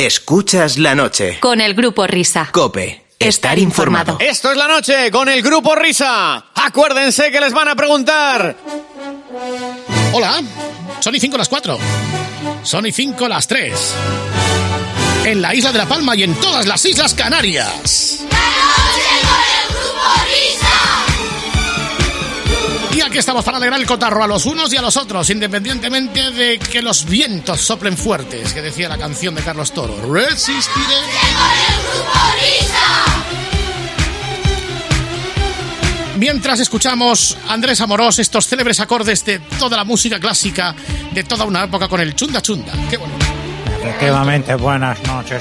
Escuchas la noche. Con el Grupo Risa. COPE. Estar informado. Esto es la noche con el Grupo Risa. Acuérdense que les van a preguntar. Hola, son y 5 las 4. Son y 5 las 3. En la isla de La Palma y en todas las Islas Canarias. ¡La noche con el Grupo Risa! Y aquí estamos para alegrar el cotarro a los unos y a los otros, independientemente de que los vientos soplen fuertes, que decía la canción de Carlos Toro. Resistiré. ¡La noche con el Grupo Risa! Mientras escuchamos Andrés Amorós, estos célebres acordes de toda la música clásica de toda una época con el chunda chunda. ¡Qué bueno! Efectivamente, buenas noches.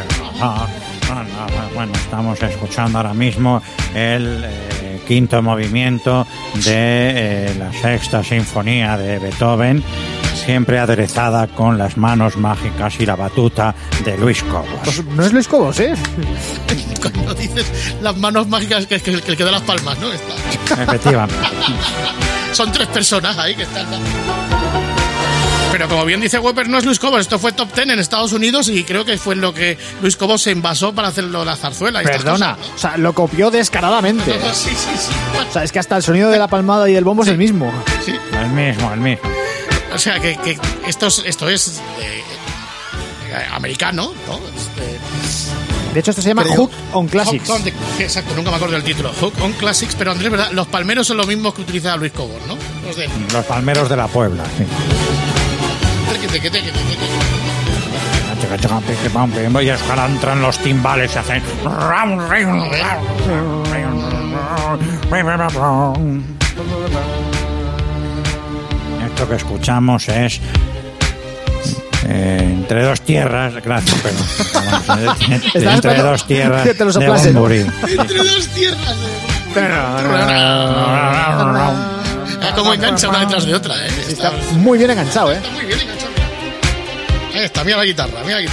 Bueno, estamos escuchando ahora mismo el quinto movimiento de la sexta sinfonía de Beethoven, siempre aderezada con las manos mágicas y la batuta de Luis Cobos. Pues no es Luis Cobos, ¿eh? Cuando dices las manos mágicas que el que da las palmas, ¿no? Efectivamente. Son 3 personas ahí que están... Pero como bien dice Weber, no es Luis Cobos, esto fue top 10 en Estados Unidos y creo que fue en lo que Luis Cobos se envasó para hacerlo la zarzuela. Y Perdona, cosas, ¿no? O sea, lo copió descaradamente. Sí. O sea, es que hasta el sonido de la palmada y del bombo es el mismo. Sí. El mismo. O sea, que esto es americano, ¿no? De hecho, esto se llama Hook on Classics. Exacto, nunca me acuerdo del título. Hook on Classics, pero Andrés, ¿verdad? Los palmeros son los mismos que utilizaba Luis Cobos, ¿no? Los palmeros de la Puebla, sí. Y es que entran los timbales y hacen... Esto que escuchamos es... entre dos tierras, gracias, pero entre dos tierras de Bunbury. Entre dos tierras de como engancha una detrás de otra, ¿eh? Está muy bien enganchado, ¿eh? Está muy bien enganchado. Ahí está, mira la guitarra.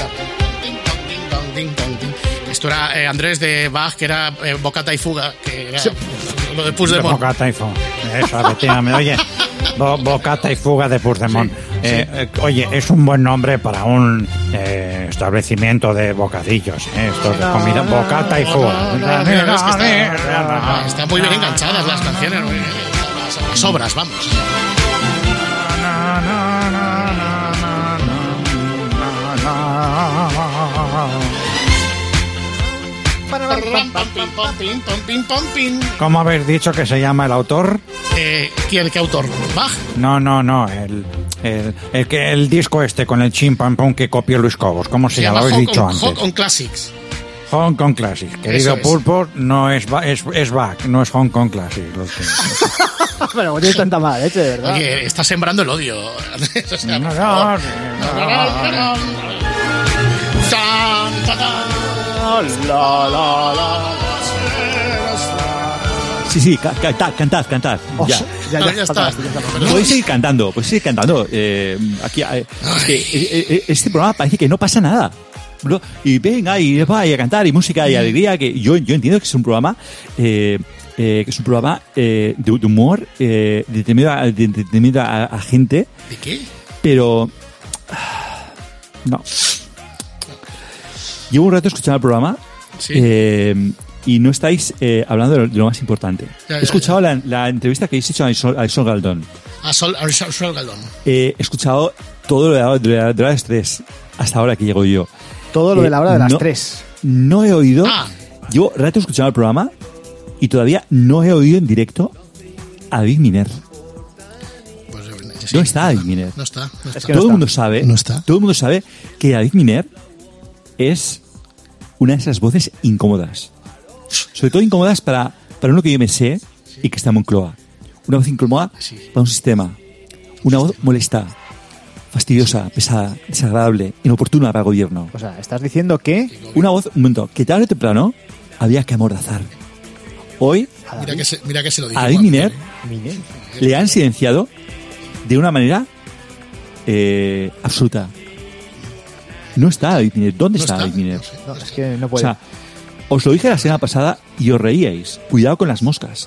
Esto era Andrés de Bach, que era Bocata y Fuga, que era lo de Puigdemont. Bocata y Fuga, eso, efectivamente. Oye, Bocata y Fuga de Puigdemont. Oye, es un buen nombre para un establecimiento de bocadillos, esto de comida, Bocata y Fuga. Están muy bien enganchadas las canciones, las obras, vamos. ¿Cómo habéis dicho que se llama el autor? ¿Quién? ¿Qué autor? ¿Bach? No, el disco este con el chimpampón que copió Luis Cobos. ¿Cómo se llama? Habéis dicho antes. Hong Kong Classics. Hong Kong Classics. Querido Pulpo, no es Bach, no es Hong Kong Classics. Pero no tienes tanta mala leche, de verdad. Oye, está sembrando el odio. Sí, cantad. Ya está. Podéis seguir cantando. Aquí, este programa parece que no pasa nada. Y venga, y vaya a cantar, y música y alegría, que yo entiendo que es un programa que es un programa de humor, detenido a gente. ¿De qué? Pero no. Llevo un rato escuchando el programa. Sí. Y no estáis hablando de lo más importante. He escuchado la entrevista que habéis hecho a Sol Galdón. A Sol Galdón. He escuchado todo lo de las 3 hasta ahora que llego yo. Todo lo de la hora de las 3. No he oído. Llevo rato escuchando el programa y todavía no he oído en directo a David Miner. Pues, no está David Miner. No está. Es que todo el mundo sabe. No está. Todo el mundo sabe que David Miner es una de esas voces incómodas. Sobre todo incómodas para uno que yo me sé y que está en Moncloa. Una voz incómoda para un sistema. Una voz molesta, fastidiosa, pesada, desagradable, inoportuna para el gobierno. O sea, ¿estás diciendo que...? Una voz, un momento, que tarde o temprano había que amordazar. Hoy, mira que se lo digo. A David Miner le han silenciado de una manera absoluta. No está David Miner. ¿Dónde está David Miner? No, es que no puede. O sea, os lo dije la semana pasada y os reíais. Cuidado con las moscas.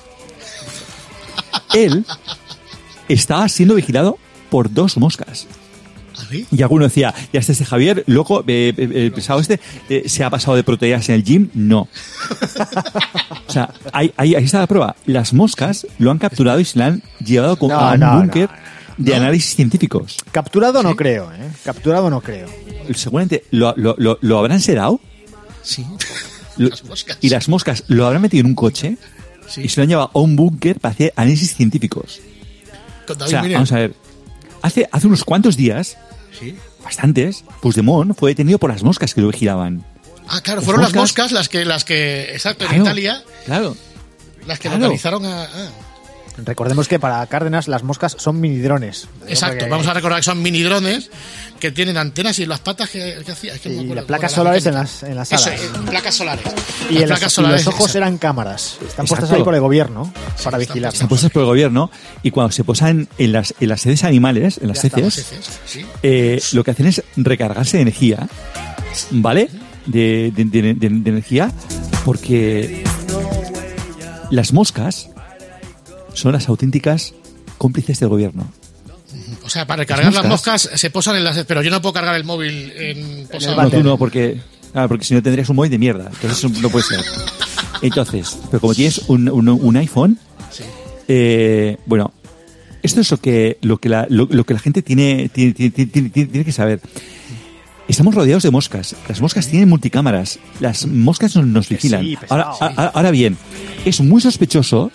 Él estaba siendo vigilado por 2 moscas. Y alguno decía, ya este Javier, loco, el pesado se ha pasado de proteínas en el gym. No. O sea, ahí está la prueba. Las moscas lo han capturado y se la han llevado a un búnker de análisis científicos. Capturado no creo, ¿eh? Capturado no creo. Seguramente lo habrán sedado. Sí. Las moscas. Y las moscas lo habrán metido en un coche y se lo han llevado a un búnker para hacer análisis científicos. Con David O sea, Miner. vamos a ver. Hace unos cuantos días, bastantes, Puigdemont fue detenido por las moscas que lo vigilaban. Ah, claro, fueron las moscas las que exacto, en Italia, Claro. las que localizaron a... Recordemos que para Cárdenas las moscas son minidrones. Exacto, vamos a recordar que son mini drones que tienen antenas y en las patas que hacía. Es que no me Y acuerdo las placas cómo era solares en las alas. Eso, placas solares. Y Las en placas los solares, ojos exacto. eran cámaras. Están puestas Exacto. ahí por el gobierno para vigilar. Están puestas por el gobierno y cuando se posan en las heces animales, en las heces, Sí. lo que hacen es recargarse de energía, ¿vale? De energía, porque las moscas son las auténticas cómplices del gobierno. O sea, para recargar las moscas se posan en las... Pero yo no puedo cargar el móvil en posado. No, tú no, porque si no tendrías un móvil de mierda. Entonces eso no puede ser. Entonces, pero como tienes un iPhone, bueno, esto es lo que la gente tiene que saber. Estamos rodeados de moscas. Las moscas tienen multicámaras. Las moscas nos vigilan. Sí, pesado. Ahora bien, es muy sospechoso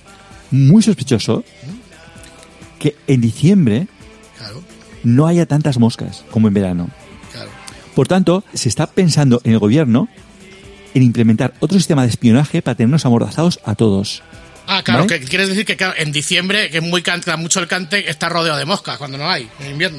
que en diciembre no haya tantas moscas como en verano. Claro. Por tanto, se está pensando en el gobierno en implementar otro sistema de espionaje para tenernos amordazados a todos. Ah, claro, ¿Vale? que quieres decir que claro, en diciembre, que es muy canta mucho el cante, está rodeado de moscas cuando no hay, en invierno.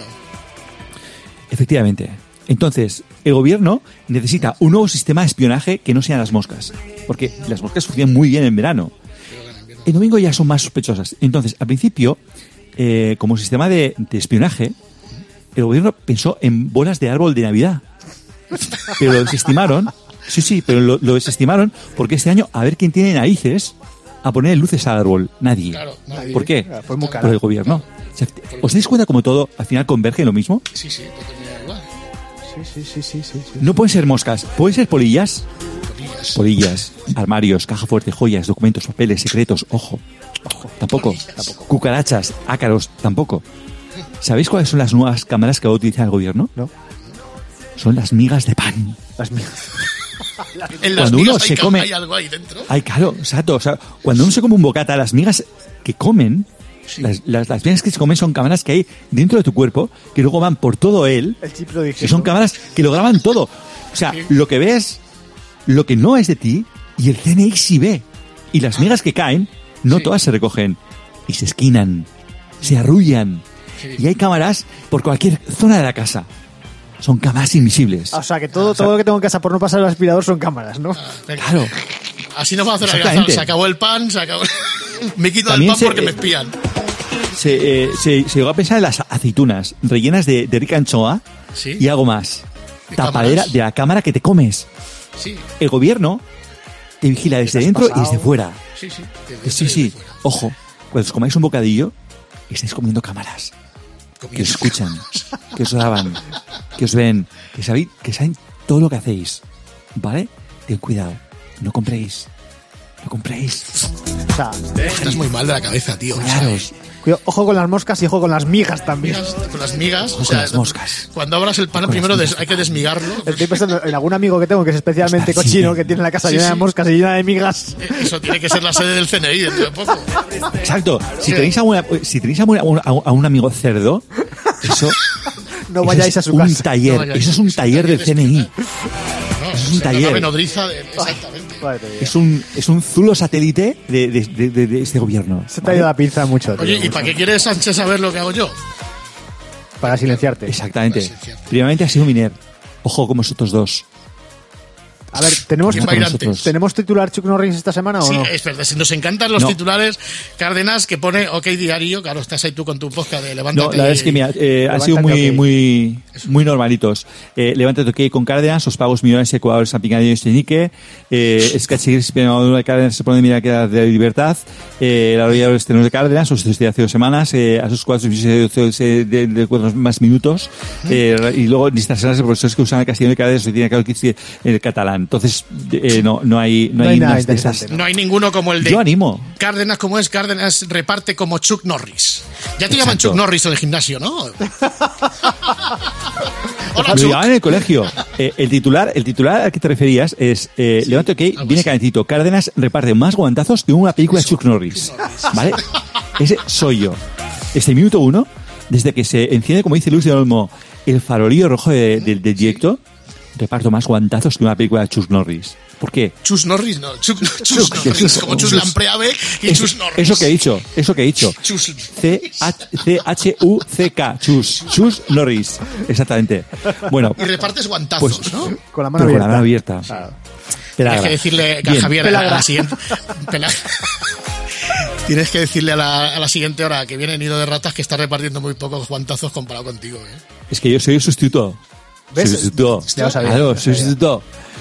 Efectivamente. Entonces, el gobierno necesita un nuevo sistema de espionaje que no sean las moscas. Porque las moscas funcionan muy bien en verano. En domingo ya son más sospechosas. Entonces, al principio, como sistema de espionaje, el gobierno pensó en bolas de árbol de Navidad. Pero lo desestimaron. Sí, pero lo desestimaron porque este año, a ver quién tiene narices a poner luces al árbol. Nadie. Claro, nadie. ¿Por qué? Pues muy caro. Por el gobierno. O sea, ¿os dais cuenta como todo al final converge en lo mismo? Sí, todo termina igual. Sí. No pueden ser moscas, pueden ser polillas. Polillas, armarios, caja fuerte, joyas, documentos, papeles, secretos, ojo. Tampoco. Cucarachas, ácaros, tampoco. ¿Sabéis cuáles son las nuevas cámaras que va a utilizar el gobierno? No. Son las migas de pan. Las mías. En las Cuando uno migas se come... hay algo ahí dentro. Ay, claro, exacto. O sea, cuando uno se come un bocata, las migas que comen, las migas que se comen son cámaras que hay dentro de tu cuerpo, que luego van por todo él, El chip lo dije. que son cámaras que lo graban todo. O sea, lo que ves, lo que no es de ti, y el CNI sí ve. Y las migas que caen, no todas se recogen. Y se esquinan, se arrullan. Y hay cámaras por cualquier zona de la casa. Son cámaras invisibles. O sea, que todo lo que tengo en casa por no pasar el aspirador son cámaras, ¿no? Venga. Claro. Así no va a hacer la Exactamente. Se acabó el pan, se acabó... me quito del También pan porque me espían. Se llegó a pensar en las aceitunas rellenas de rica anchoa Sí. y algo más. ¿De Tapadera cámaras? de la cámara que te comes. Sí, El gobierno te vigila desde dentro y desde fuera. sí. Sí. Ojo, cuando os comáis un bocadillo, estáis comiendo cámaras. Que os escuchan, que os graban, que os ven, que saben todo lo que hacéis. ¿Vale? Ten cuidado. No compréis. O sea, Estás muy mal de la cabeza, tío. Cuidaros. cuidado, ojo con las moscas y ojo con las migas también. Con las migas. Ojo con las moscas. Cuando abras el pan, Con primero las hay que desmigarlo. Estoy pensando en algún amigo que tengo que es especialmente Ostras, cochino, sí. que tiene la casa Sí, llena de sí. moscas y llena de migas. Eso tiene que ser la sede del CNI dentro de poco. Exacto. Si tenéis a un amigo cerdo, eso... No eso vayáis es a su un casa. taller. No vayáis. Eso es un taller del CNI. No, es un la taller. nave nodriza exactamente. Madre mía. Es un zulo satélite de este gobierno. Se te ha ido la pinza mucho, tío. Oye, ¿y para qué quiere Sánchez saber lo que hago yo? Para silenciarte. Exactamente. Pues sí, cierto. Primeramente ha sido Miner. Ojo con vosotros dos. A ver, ¿tenemos ¿Quién va a ir antes? ¿tenemos titular Chuck Norris esta semana o Sí, no? es verdad, si nos encantan los No. titulares, Cárdenas, que pone OK Diario, claro, estás ahí tú con tu podcast de Levántate. No, la verdad es que mira, ha sido Levántate, ok. muy muy normalitos. Levante toque con Cárdenas, os pagos millonarios ecuadores a Picadillo y Echenique, es que seguir de Cárdenas se pone mira que de libertad, la orilla de los estrenos de Cárdenas, os estoy hace 2 semanas, a sus 4 más minutos, y luego ni estas semanas profesores que usan el castellano de Cárdenas, tiene que decir el catalán. Entonces, no hay nada de esas. interesante, No hay ninguno como el de Yo animo. Cárdenas, como es Cárdenas, reparte como Chuck Norris. Ya te llaman Exacto. Chuck Norris en el gimnasio, ¿no? Hola, Lo Chuck. llamaban en el colegio. El titular al que te referías es Levante OK, viene calentito. Cárdenas reparte más guantazos que una película de Chuck Norris. ¿Vale? Ese soy yo. Minuto 1, desde que se enciende, como dice Luis de Olmo, el farolillo rojo del directo, reparto más guantazos que una película de Chuck Norris. ¿Por qué? Chus Norris, no. Chus Norris, como Chus Lampreave y Chus Norris. Eso que he dicho. Chus. C-H-U-C-K. Chus Norris. Exactamente. Bueno, Y repartes guantazos, pues, ¿no? Con la mano pero con la abierta. mano abierta. Claro. Tienes que decirle a Bien. Javier a la siguiente... Tienes que decirle a la siguiente hora que viene Nido de Ratas que está repartiendo muy pocos guantazos comparado contigo, ¿eh? Es que yo soy el sustituto. ¿Ves? Soy sustituto. Ya lo sabía. Claro, soy sustituto.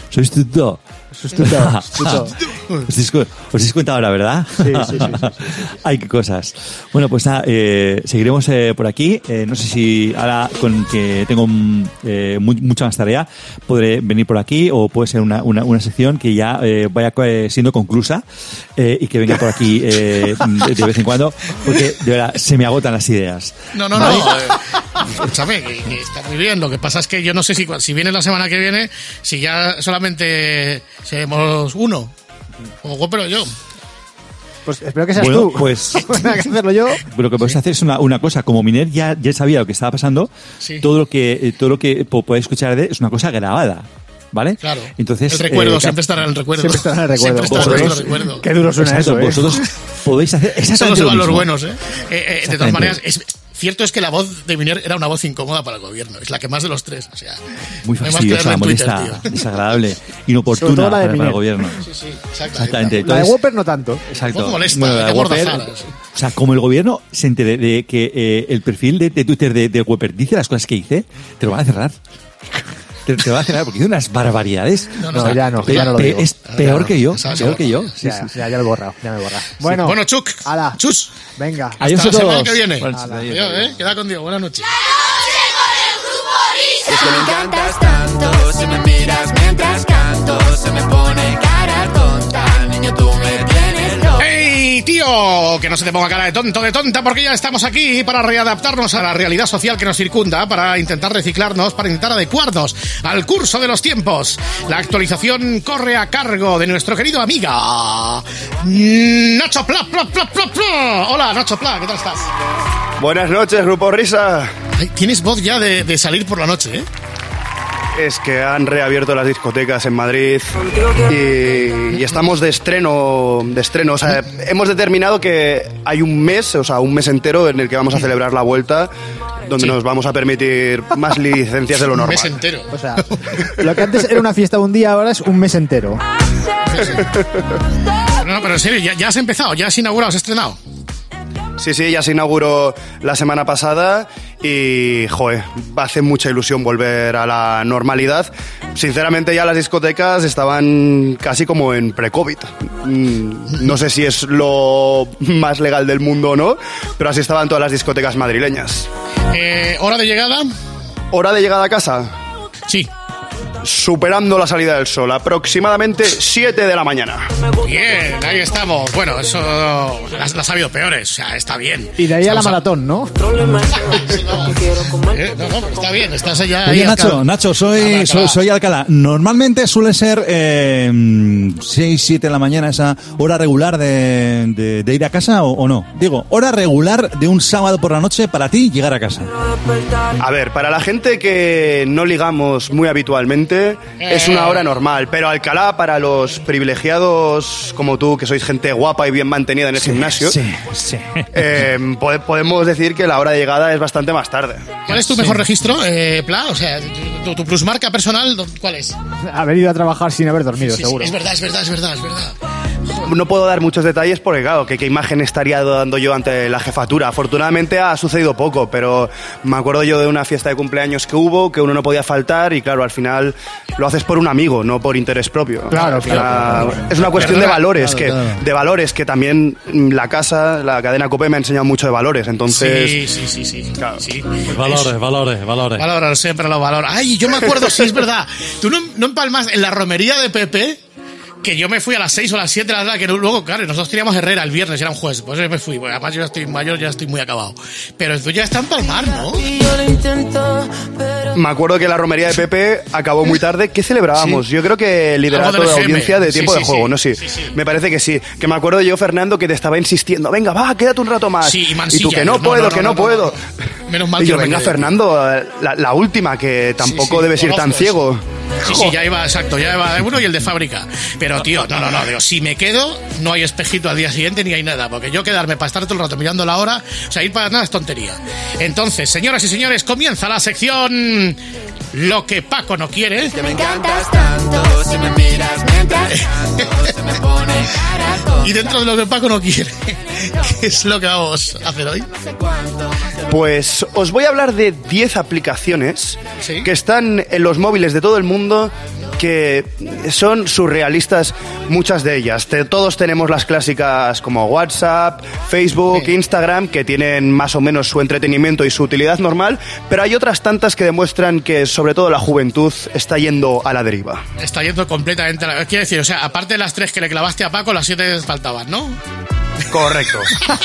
Sustituto. Os dais cuenta ahora, ¿verdad? Sí. Ay, qué cosas. Bueno, pues nada, seguiremos por aquí. No sé si ahora, con que tengo mucha más tarea, podré venir por aquí o puede ser una sección que ya vaya siendo conclusa y que venga por aquí de vez en cuando, porque de verdad se me agotan las ideas. No. ¿Vale? Escúchame, que está muy bien. Lo que pasa es que yo no sé si viene la semana que viene, si ya solamente seremos uno. O pero yo. Pues espero que seas Bueno, tú. pues Tengo que hacerlo yo. lo que puedes hacer es una cosa. Como Miner ya sabía lo que estaba pasando, Sí. todo lo que podéis escuchar de es una cosa grabada, ¿vale? Claro. Entonces, el recuerdo, siempre estará en el recuerdo. Siempre estará en el recuerdo. Siempre estará en el Vosotros- recuerdo. Qué duro suena exacto, eso, ¿eh? vosotros podéis hacer Solo exactamente se lo van los mismo. buenos, ¿eh? De todas Exactamente. maneras, cierto es que la voz de Miner era una voz incómoda para el gobierno. Es la que más de los tres. O sea, Muy no hay más que fastidiosa, verlo en Twitter, molesta, tío. desagradable, Sobre inoportuna todo la de para el Miner. gobierno. Sí, Exactamente. La de Entonces, Whopper no tanto. exacto. Voz molesta, Bueno, de la gorda Whopper, Zara, sí. o sea, como el gobierno se entere de que el perfil de Twitter de Whopper dice las cosas que dice, te lo van a cerrar. Te va a cerrar porque dice unas barbaridades. No, ya no lo digo. Es peor que yo. Ya, Peor que yo. Sí, Ya, sí. ya lo he borrado. Bueno, Bueno, Chuck. ala. Chus. Venga. Adiós Hasta a la semana todos. que viene. Bueno, Adiós, queda con Dios. Buenas noches. Noche con el grupo Risa. Me encantas tanto, si me miras mientras canto, se me pone cara tonta, niño tú me tienes loco. ¡Ey, tío! Que no se te ponga cara de tonto, de tonta, porque ya estamos aquí para readaptarnos a la realidad social que nos circunda, para intentar reciclarnos, para intentar adecuarnos al curso de los tiempos. La actualización corre a cargo de nuestro querido amiga Nacho Pla. Hola, Nacho Pla, ¿qué tal estás? Buenas noches, Grupo Risa. Ay, tienes voz ya de salir por la noche, ¿eh? Es que han reabierto las discotecas en Madrid y estamos de estreno. O sea, hemos determinado que hay un mes entero en el que vamos a celebrar la vuelta, donde nos vamos a permitir más licencias de lo Un normal. mes entero. O sea, lo que antes era una fiesta de un día, ahora es un mes entero. No, pero en serio, ya has empezado, ya has inaugurado, has estrenado. Sí, ya se inauguró la semana pasada y, joder, hace mucha ilusión volver a la normalidad. Sinceramente ya las discotecas estaban casi como en pre-COVID. No sé si es lo más legal del mundo o no, pero así estaban todas las discotecas madrileñas. ¿Hora de llegada? ¿Hora de llegada a casa? Sí. Superando la salida del sol, aproximadamente 7 de la mañana. Bien, ahí estamos. Bueno, eso las ha habido peores, o sea, está bien. Y de ahí a la Estamos maratón, ¿no? No, pero está bien, estás allá. Oye, ahí, Nacho, soy Alcalá. Normalmente suele ser 6, 7 de la mañana esa hora regular de ir a casa o no. Digo, hora regular de un sábado por la noche para ti llegar a casa. A ver, para la gente que no ligamos muy habitualmente, es una hora normal, pero Alcalá, para los privilegiados como tú, que sois gente guapa y bien mantenida en el gimnasio, Sí. podemos decir que la hora de llegada es bastante más tarde. ¿Cuál es tu mejor registro, Pla? O sea, tu plusmarca personal, ¿cuál es? Haber ido a trabajar sin haber dormido, Sí, seguro. es verdad. Joder, no puedo dar muchos detalles porque, claro, qué imagen estaría dando yo ante la jefatura. Afortunadamente ha sucedido poco, pero me acuerdo yo de una fiesta de cumpleaños que hubo, que uno no podía faltar y, claro, al final lo haces por un amigo, no por interés propio. Claro. Es una cuestión de valores, de valores que también la cadena COPE me ha enseñado mucho de valores, entonces... Sí. Claro. Sí. Valores. Valores, siempre los valores. Ay, yo me acuerdo, sí, es verdad. Tú no empalmas en la romería de Pepe, que yo me fui a las 6 o las 7, la verdad, que luego, claro, nosotros teníamos Herrera el viernes, era un jueves, pues yo me fui. Bueno, además yo ya estoy mayor, ya estoy muy acabado. Pero tú ya está en Palmar, ¿no? Me acuerdo que la romería de Pepe acabó muy tarde. ¿Qué celebrábamos? Yo creo que liderato de audiencia de tiempo de juego, ¿no? Sí. Me parece que sí. Que me acuerdo yo, Fernando, que te estaba insistiendo. Venga, va, quédate un rato más. Sí, y tú, que no puedo. Menos mal y que yo, no me venga, quedé. Fernando, la última, que tampoco debes ir tan ciego. Sí, ya iba de uno y el de fábrica. Pero, tío, no, digo, si me quedo, no hay espejito al día siguiente ni hay nada, porque yo quedarme para estar todo el rato mirando la hora, o sea, ir para nada es tontería. Entonces, señoras y señores, comienza la sección Lo que Paco no quiere. Que me encantas tanto, si me miras mientras canto, se me pone cara tonta. Y dentro de lo que Paco no quiere, ¿qué es lo que vamos a hacer hoy? Pues os voy a hablar de 10 aplicaciones que están en los móviles de todo el mundo, que son surrealistas, muchas de ellas. Todos tenemos las clásicas como WhatsApp, Facebook, Instagram, que tienen más o menos su entretenimiento y su utilidad normal, pero hay otras tantas que demuestran que sobre todo la juventud está yendo a la deriva. Está yendo completamente a la... Quiero decir, o sea, aparte de las 3 que le clavaste a Paco, las 7 faltaban, ¿no? Correcto.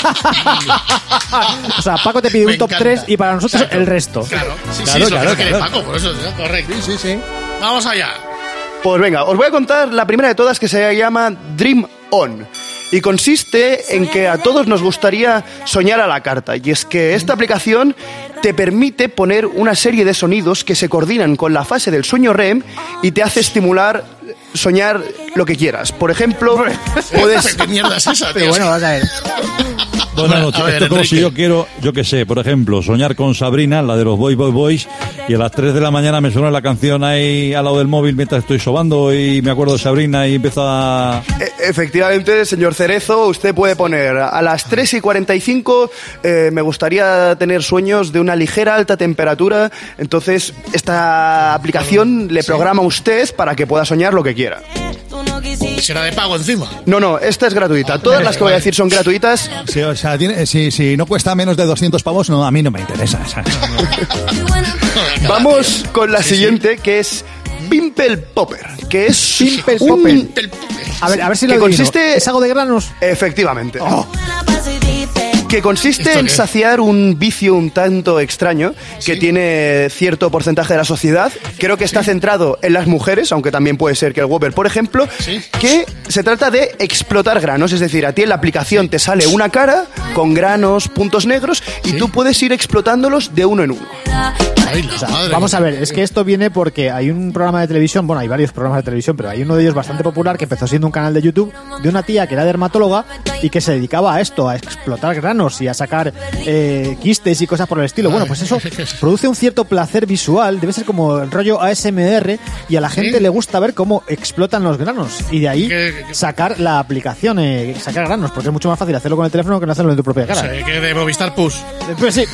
O sea, Paco te pide un top 3 y para nosotros el resto. Claro, es lo que no quiere Paco, por eso, ¿no? Correcto. Sí. Vamos allá. Pues venga, os voy a contar la primera de todas, que se llama Dream On. Y consiste en que a todos nos gustaría soñar a la carta. Y es que esta aplicación te permite poner una serie de sonidos que se coordinan con la fase del sueño REM y te hace soñar lo que quieras. Por ejemplo, puedes... ¿Qué mierda es esa, tío? Pero bueno, vas a ver. Buenas noches. Esto es como si yo quiero, yo qué sé, por ejemplo, soñar con Sabrina, la de los Boys, y a las 3 de la mañana me suena la canción ahí al lado del móvil mientras estoy sobando y me acuerdo de Sabrina y empiezo a... Efectivamente, señor Cerezo, usted puede poner a las 3:45, me gustaría tener sueños de una ligera alta temperatura. Entonces, esta aplicación le programa a usted para que pueda soñar lo que quiera. ¿Será de pago encima? No, esta es gratuita. Todas las que voy a decir son gratuitas. Sí, o sea, si no cuesta menos de 200 pavos, no, a mí no me interesa. Vamos con la siguiente, que es Pimple Popper, que es Pimple un... Popper. A ver si lo que adivino. consiste... ¿Es algo de granos? Efectivamente. Oh. Que consiste en saciar un vicio un tanto extraño que tiene cierto porcentaje de la sociedad. Creo que está centrado en las mujeres, aunque también puede ser que el Whopper, por ejemplo, que se trata de explotar granos. Es decir, a ti en la aplicación te sale una cara con granos, puntos negros, y tú puedes ir explotándolos de uno en uno. Ay, la madre. Vamos a ver, es que esto viene porque hay un programa de televisión, bueno, hay varios programas de televisión, pero hay uno de ellos bastante popular que empezó siendo un canal de YouTube de una tía que era dermatóloga y que se dedicaba a esto, a explotar granos y a sacar quistes y cosas por el estilo. Bueno, pues eso produce un cierto placer visual, debe ser como el rollo ASMR, y a la gente le gusta ver cómo explotan los granos y de ahí sacar la aplicación, sacar granos, porque es mucho más fácil hacerlo con el teléfono que no hacerlo en tu propia cara. O sea, que de Movistar Push. Pues sí.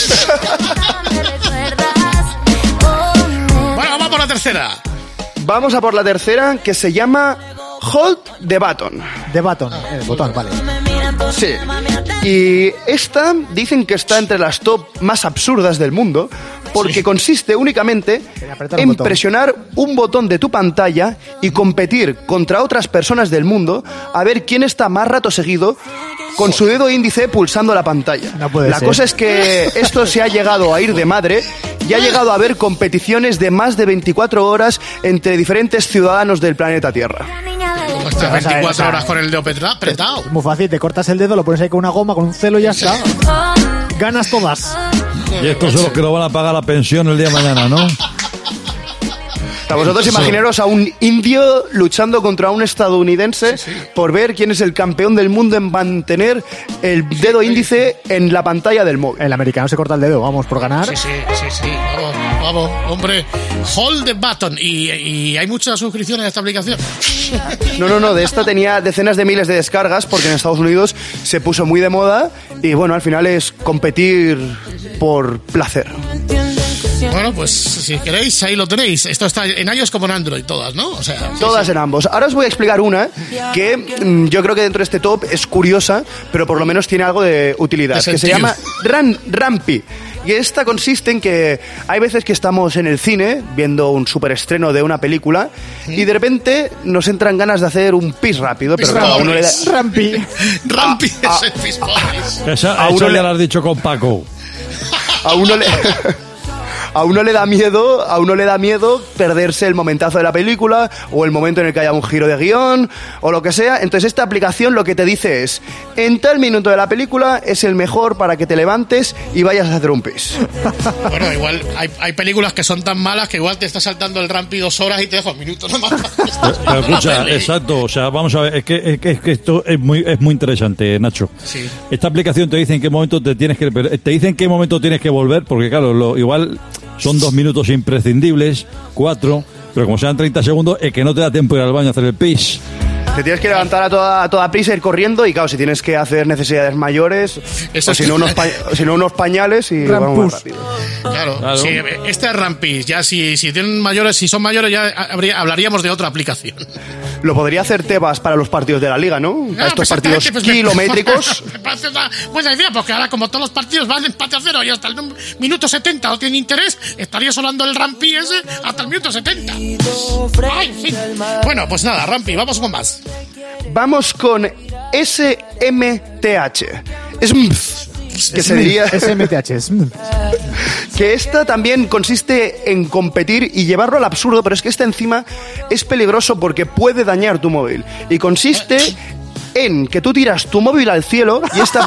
Bueno, vamos por la tercera. Vamos a por la tercera, que se llama Hold the Button. The Button, el botón, vale. Sí. Y esta dicen que está entre las top más absurdas del mundo, porque consiste únicamente en presionar un botón de tu pantalla y competir contra otras personas del mundo a ver quién está más rato seguido con su dedo índice pulsando la pantalla. No puede la ser. cosa es que esto se ha llegado a ir de madre y ha llegado a haber competiciones de más de 24 horas entre diferentes ciudadanos del planeta Tierra. Como estás 24 horas con el dedo apretado. Es muy fácil, te cortas el dedo, lo pones ahí con una goma, con un celo y ya está. Ganas todas. Y estos son los que lo van a pagar la pensión el día de mañana, ¿no? Vosotros imaginaros a un indio luchando contra un estadounidense por ver quién es el campeón del mundo en mantener el dedo índice en la pantalla del móvil. El americano se corta el dedo, vamos, por ganar. Sí. Vamos, hombre. Hold the button. ¿Y hay muchas suscripciones a esta aplicación? No, de esta tenía decenas de miles de descargas porque en Estados Unidos se puso muy de moda y bueno, al final es competir por placer. Bueno, pues si queréis, ahí lo tenéis. Esto está en iOS como en Android, todas, ¿no? O sea, todas en ambos. Ahora os voy a explicar una que yo creo que dentro de este top es curiosa, pero por lo menos tiene algo de utilidad, que se llama Rampi. Y esta consiste en que hay veces que estamos en el cine viendo un superestreno de una película y de repente nos entran ganas de hacer un pis rápido, pero claro, a uno le da... Rampi es el pis boys. Eso ya lo has dicho con Paco. A uno le da miedo perderse el momentazo de la película o el momento en el que haya un giro de guión o lo que sea. Entonces esta aplicación lo que te dice es: en tal minuto de la película es el mejor para que te levantes y vayas a hacer un pis. Bueno, igual hay películas que son tan malas que igual te está saltando el Rampi 2 horas y te deja un minuto nomás. Pero escucha, exacto, o sea, vamos a ver, es que esto es muy interesante, Nacho. Sí. Esta aplicación te dice en qué momento te dice en qué momento tienes que volver, porque claro, igual son 2 minutos imprescindibles, 4, pero como sean 30 segundos, es que no te da tiempo de ir al baño a hacer el pis. Te tienes que levantar a toda prisa, ir corriendo y claro, si tienes que hacer necesidades mayores, o si no unos pañales y vamos más rápido. Claro. Sí, este es Rampis. Ya si tienen mayores, si son mayores ya hablaríamos de otra aplicación. Lo podría hacer Tebas para los partidos de la Liga, ¿no? Para estos partidos kilométricos. Me parece una buena idea, porque ahora como todos los partidos van de empate a 0 y hasta el minuto 70 no tiene interés, estaría sonando el Rampi ese hasta el minuto 70. Ay, en fin. Bueno, pues nada, Rampi, vamos con más. Vamos con SMTH. Que se diría SMTH. Que esta también consiste en competir y llevarlo al absurdo, pero es que esta encima es peligroso porque puede dañar tu móvil. Y consiste en que tú tiras tu móvil al cielo y esta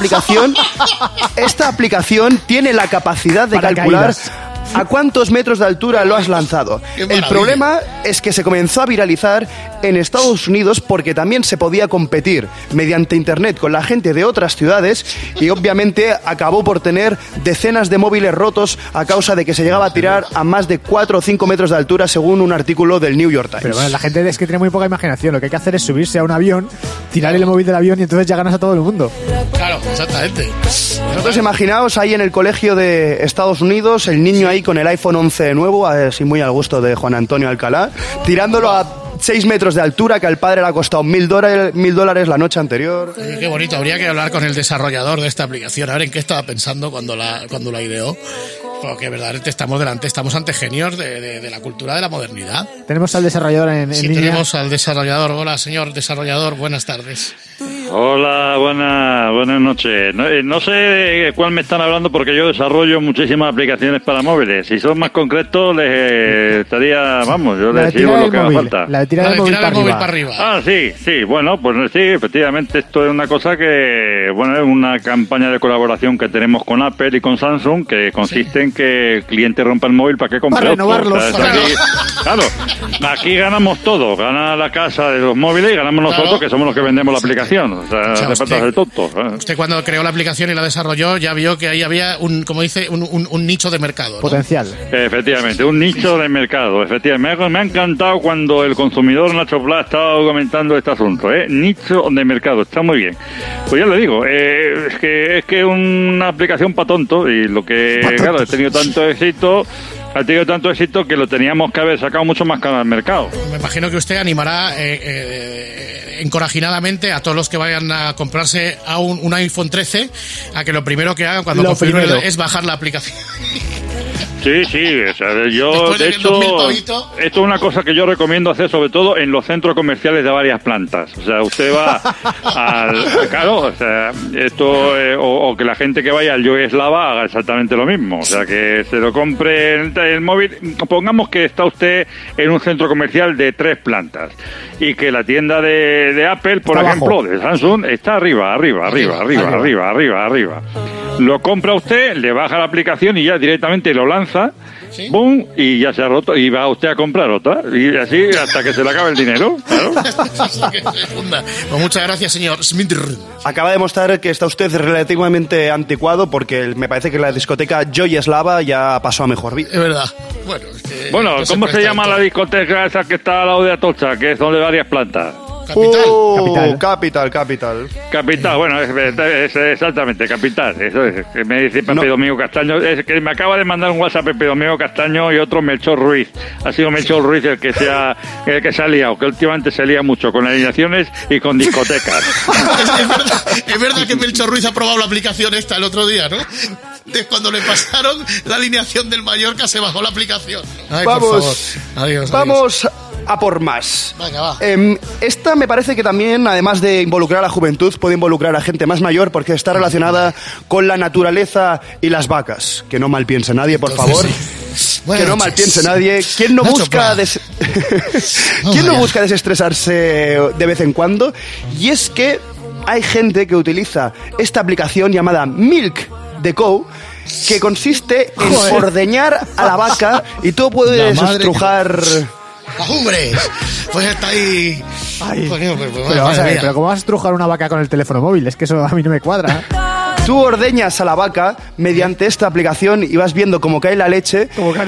aplicación tiene la capacidad de calcular a cuántos metros de altura lo has lanzado. El problema es que se comenzó a viralizar en Estados Unidos porque también se podía competir mediante internet con la gente de otras ciudades y obviamente acabó por tener decenas de móviles rotos a causa de que se llegaba a tirar a más de 4 o 5 metros de altura según un artículo del New York Times. Pero bueno, la gente es que tiene muy poca imaginación. Lo que hay que hacer es subirse a un avión, tirar el móvil del avión y entonces ya ganas a todo el mundo. Claro, exactamente. Vosotros imaginaos ahí en el colegio de Estados Unidos, el niño ahí con el iPhone 11 de nuevo, así muy al gusto de Juan Antonio Alcalá, tirándolo a 6 metros de altura, que al padre le ha costado $1.000 la noche anterior. Qué bonito, habría que hablar con el desarrollador de esta aplicación, a ver en qué estaba pensando cuando la ideó. Porque verdaderamente estamos ante genios de la cultura de la modernidad. Tenemos al desarrollador en línea. Tenemos al desarrollador. Hola, señor desarrollador, buenas tardes. Hola, buenas noches. No sé de cuál me están hablando porque yo desarrollo muchísimas aplicaciones para móviles. Si son más concretos, les estaría, yo les digo lo que haga falta. La de tirar el móvil para arriba. Ah, sí, bueno, pues sí, efectivamente, esto es una cosa que, es una campaña de colaboración que tenemos con Apple y con Samsung, que consiste en que el cliente rompa el móvil para que compre para renovarlos. Claro, aquí ganamos todo, gana la casa de los móviles y ganamos nosotros, que somos los que vendemos la aplicación. O sea, de falta de tonto. Usted cuando creó la aplicación y la desarrolló ya vio que ahí había un nicho de mercado, ¿no? Potencial. Efectivamente, un nicho de mercado. Efectivamente, me ha encantado cuando el consumidor Nacho Pla estaba comentando este asunto, nicho de mercado, está muy bien. Pues ya le digo, es que una aplicación para tonto y lo que claro, ha tenido tanto éxito que lo teníamos que haber sacado mucho más caro al mercado. Me imagino que usted animará encorajinadamente a todos los que vayan a comprarse a un iPhone 13 a que lo primero que hagan cuando confirmen es bajar la aplicación. Sí, o sea, yo de hecho esto es una cosa que yo recomiendo hacer sobre todo en los centros comerciales de varias plantas. O sea, usted va claro, o sea, esto o que la gente que vaya al Yugoslava haga exactamente lo mismo. O sea, que se lo compre el móvil. Pongamos que está usted en un centro comercial de 3 plantas y que la tienda de Apple, por ejemplo, de Samsung, está arriba. Lo compra usted, le baja la aplicación y ya directamente lo lanza, ¡bum! Y ya se ha roto y va usted a comprar otra. Y así hasta que se le acabe el dinero. Claro. Pues muchas gracias, señor Smith. Acaba de mostrar que está usted relativamente anticuado porque me parece que la discoteca Joy Eslava ya pasó a mejor vida. Es verdad. Bueno, ¿cómo se llama la discoteca esa que está al lado de Atocha, que son de varias plantas? Capital, bueno, es exactamente, Capital. Eso es, que me dice Pepe Domingo Castaño. Es que me acaba de mandar un WhatsApp Pepe Domingo Castaño y otro Melchor Ruiz. Ha sido Melchor Ruiz el que se ha liado, que últimamente se lía mucho con alineaciones y con discotecas. Es verdad que Melchor Ruiz ha probado la aplicación esta el otro día, ¿no? Cuando le pasaron la alineación del Mallorca se bajó la aplicación. Ay, vamos, vamos a por más. Venga, va. Esta me parece que también, además de involucrar a la juventud, puede involucrar a gente más mayor porque está relacionada con la naturaleza y las vacas. Que no mal piense nadie, por favor. Sí. Bueno, que no mal piense nadie. ¿Quién no busca ¿Quién no busca desestresarse de vez en cuando? Y es que hay gente que utiliza esta aplicación llamada Milk the Cow, que consiste en ordeñar a la vaca y tú puedes estrujar... ¡Hombre! Pues está ahí... Pero ¿cómo vas a estrujar una vaca con el teléfono móvil? Es que eso a mí no me cuadra. Tú ordeñas a la vaca mediante esta aplicación y vas viendo cómo cae la leche.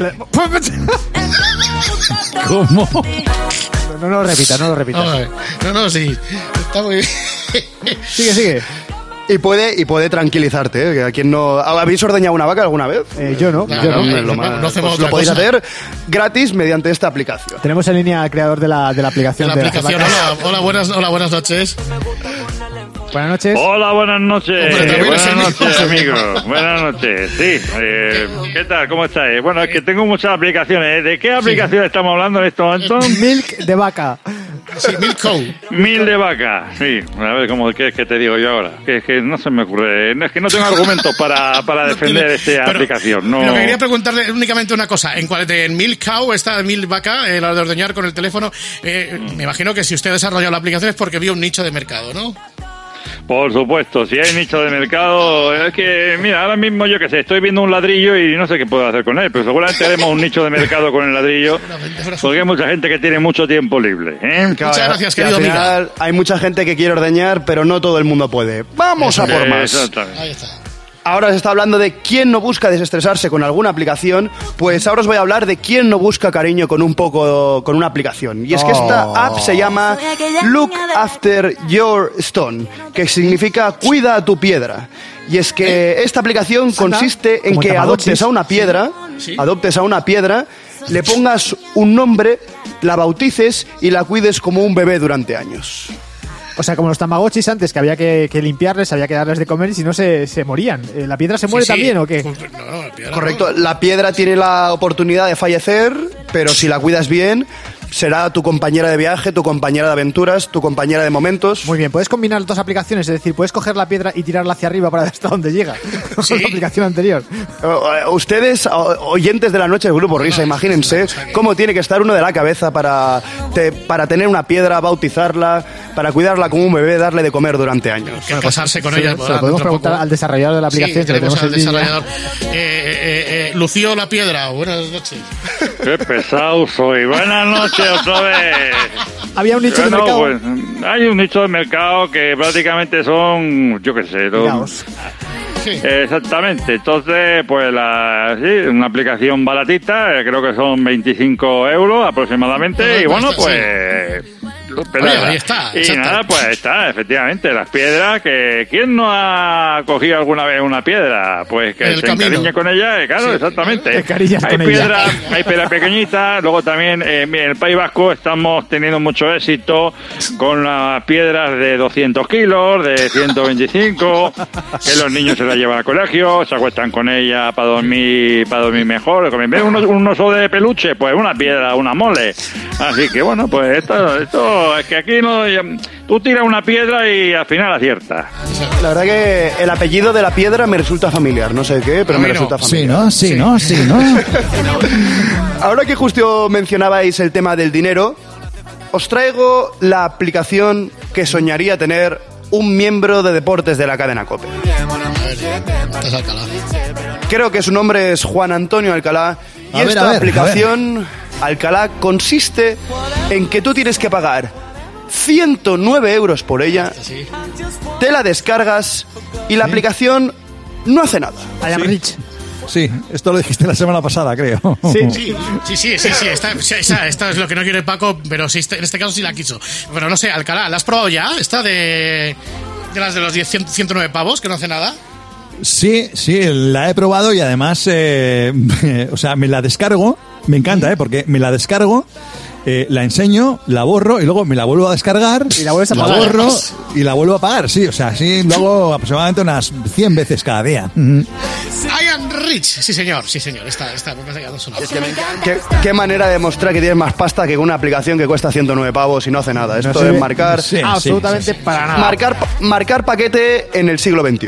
¿Cómo? No lo repitas. No, sí. Está muy bien. Sigue. Y puede tranquilizarte, ¿eh? ¿A quién no? ¿Habéis ordeñado una vaca alguna vez? Yo no. Lo podéis hacer gratis mediante esta aplicación. Tenemos en línea al creador de la aplicación. Hola, buenas noches. Buenas noches. Hola, buenas noches. Buenas noches, amigos. Buenas noches. Sí. ¿Qué tal? ¿Cómo estáis? Bueno, es que tengo muchas aplicaciones. ¿De qué aplicación estamos hablando en este momento? Milk de vaca. Sí, Milk Cow. Milk de vaca. Sí. A ver, ¿qué es que te digo yo ahora? Que es que no se me ocurre. Es que no tengo argumentos para defender esta aplicación. No. Pero quería preguntarle únicamente una cosa. En Milk Cow, esta Milk Vaca, la de ordeñar con el teléfono, me imagino que si usted ha desarrollado la aplicación es porque vio un nicho de mercado, ¿no? Por supuesto, si hay nicho de mercado, es que, mira, ahora mismo yo qué sé, estoy viendo un ladrillo y no sé qué puedo hacer con él, pero seguramente haremos un nicho de mercado con el ladrillo, porque hay mucha gente que tiene mucho tiempo libre. Muchas gracias, querido amigo. Hay mucha gente que quiere ordeñar, pero no todo el mundo puede. Vamos a por más. Ahí está. Ahora se está hablando de quién no busca desestresarse con alguna aplicación, pues ahora os voy a hablar de quién no busca cariño con una aplicación. Y es que esta app se llama Look After Your Stone, que significa cuida a tu piedra. Y es que esta aplicación consiste en que adoptes a una piedra, le pongas un nombre, la bautices y la cuides como un bebé durante años. O sea, como los tamagotchis antes, que había que limpiarles, había que darles de comer y si no se morían. ¿La piedra se muere también o qué? No, la piedra correcto, la piedra tiene la oportunidad de fallecer, pero si la cuidas bien, será tu compañera de viaje, tu compañera de aventuras, tu compañera de momentos. Muy bien, puedes combinar dos aplicaciones, es decir, puedes coger la piedra y tirarla hacia arriba para ver hasta dónde llega. ¿Sí? La aplicación anterior. Ustedes, oyentes de la noche del Grupo Risa, imagínense cómo tiene que estar uno de la cabeza para tener una piedra, bautizarla, para cuidarla como un bebé, darle de comer durante años. Que casarse con ella. Se lo podemos preguntar al desarrollador de la aplicación. Sí, tenemos al desarrollador. Lucio la Piedra, buenas noches. Qué pesado soy. Buenas noches otra vez. Había un nicho de mercado. Pues, hay un nicho de mercado que prácticamente son, yo qué sé, Sí. Exactamente, entonces pues una aplicación baratita, creo que son 25 euros aproximadamente, y bueno, pues ahí está. Y nada, pues está, efectivamente, las piedras, que ¿quién no ha cogido alguna vez una piedra? Pues que se encariñe con ella, claro, sí, exactamente. Hay piedras pequeñitas, luego también en el País Vasco estamos teniendo mucho éxito con las piedras de 200 kilos, de 125, que los niños se las llevan al colegio, se acuestan con ella para dormir mejor. En vez de un oso de peluche, pues una piedra, una mole. Así que bueno, pues esto es que aquí no, tú tiras una piedra y al final aciertas. La verdad que el apellido de la piedra me resulta familiar, no sé qué, pero me resulta familiar. Sí, ¿no? Ahora que justo mencionabais el tema del dinero, os traigo la aplicación que soñaría tener un miembro de deportes de la cadena COPE. ver, este es Alcalá. Creo que su nombre es Juan Antonio Alcalá. Y esta aplicación, Alcalá, consiste en que tú tienes que pagar 109 euros por ella, te la descargas y la aplicación no hace nada. I am rich. Sí, esto lo dijiste la semana pasada, creo. Sí. Esta es lo que no quiere Paco, pero sí, en este caso sí la quiso. Bueno, no sé, Alcalá, ¿la has probado ya? ¿Esta de las de los 109 pavos, que no hace nada? Sí, la he probado y además, o sea, me la descargo, me encanta, porque me la descargo, la enseño, la borro y luego me la vuelvo a descargar y la vuelves a pagar. La borro y la vuelvo a pagar, sí, o sea, así lo hago aproximadamente unas 100 veces cada día. I am rich, sí señor, esta me parece que no suena. ¿Qué manera de demostrar que tienes más pasta que con una aplicación que cuesta 109 pavos y no hace nada? Esto es marcar absolutamente para nada. Marcar paquete en el siglo XXI.